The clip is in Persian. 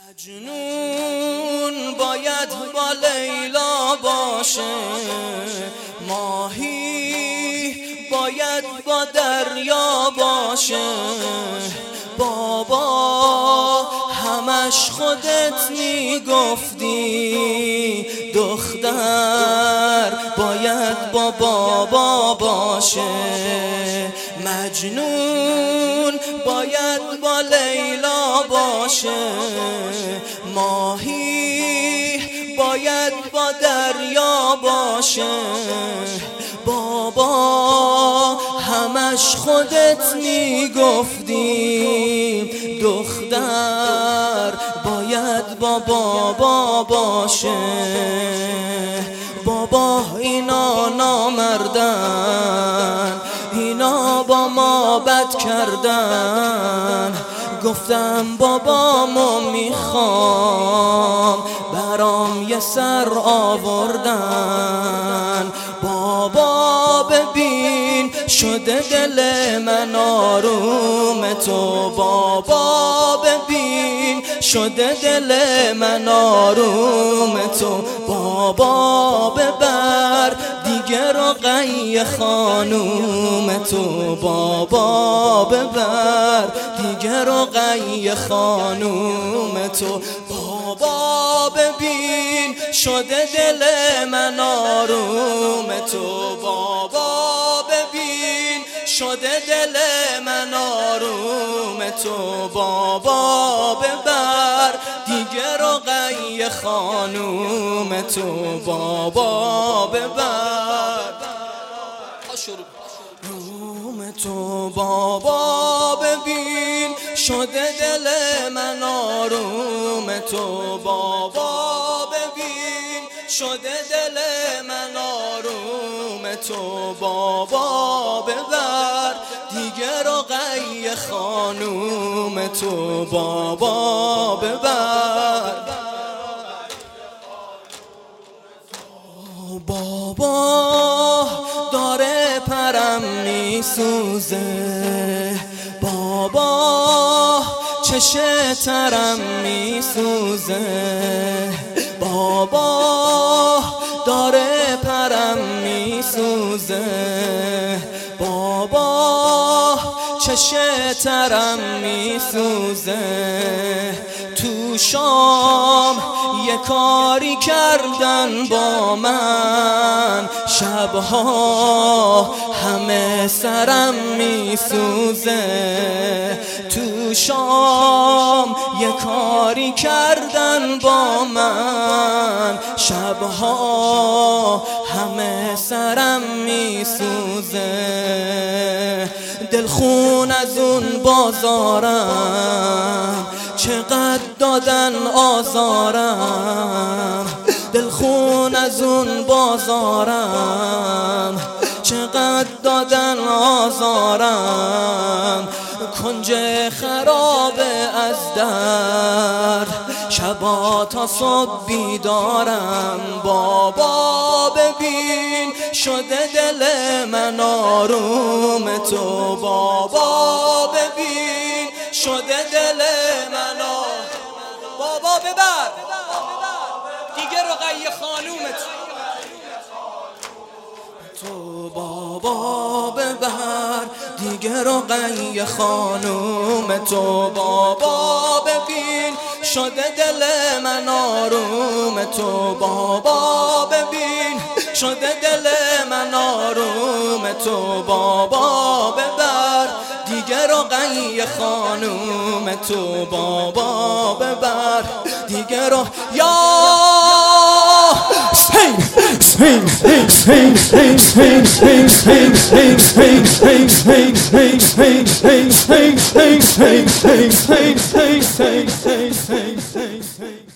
مجنون باید با لیلا باشه، ماهی باید با دریا باشه. بابا همش خودت میگفتی دختر باید با بابا باشه. مجنون باید با لیلا باشه، ماهی باید با دریا باشه. بابا همش خودت میگفتی دختر باید با بابا باشه. بابا اینا نامردن، اینا با ما بد کردن. گفتم بابامو میخوام، برام یه سر آوردن. بابا ببین شده دل من آروم تو، بابا ببین شده دل من آروم تو. بابا ببر دیگه رقیه خانوم تو، بابا ببر دیگه رقیه خانوم تو. بابا ببین شده دل من آروم تو، بابا ببین شده دل من آروم تو. بابا ببر دیگه رقیه خانوم تو، بابا ببر روم تو. بابا ببین شده دل من آروم تو، بابا ببین شده دل من آروم تو. بابا ببر دیگه رقیه خانوم تو، بابا ببر. بابا داره پرم میسوزه، بابا چشه ترم میسوزه. بابا داره پرم میسوزه، بابا چشه ترم میسوزه. تو شام یه کاری کردن با من، شبها همه سرم میسوزه. تو شام یه کاری کردن با من، شبها همه سرم میسوزه. دلخون از اون بازارم چقدر دادن آزارم، دلخون از اون بازارم چقدر دادن آزارم. کنج خراب از درد شبا تا صبح بیدارم. بابا ببین شده دل من آروم تو، بابا ببین شده دل من آروم. بابا ببر دیگه رقیه خانومت تو، بابا ببر دیگه رقیه خانوم تو. بابا ببین شده دل من آروم تو، بابا ببین شده دل من آروم تو. بابا ببر دیگه رقیه خانوم تو، بابا ببر دیگه رو. یا Hey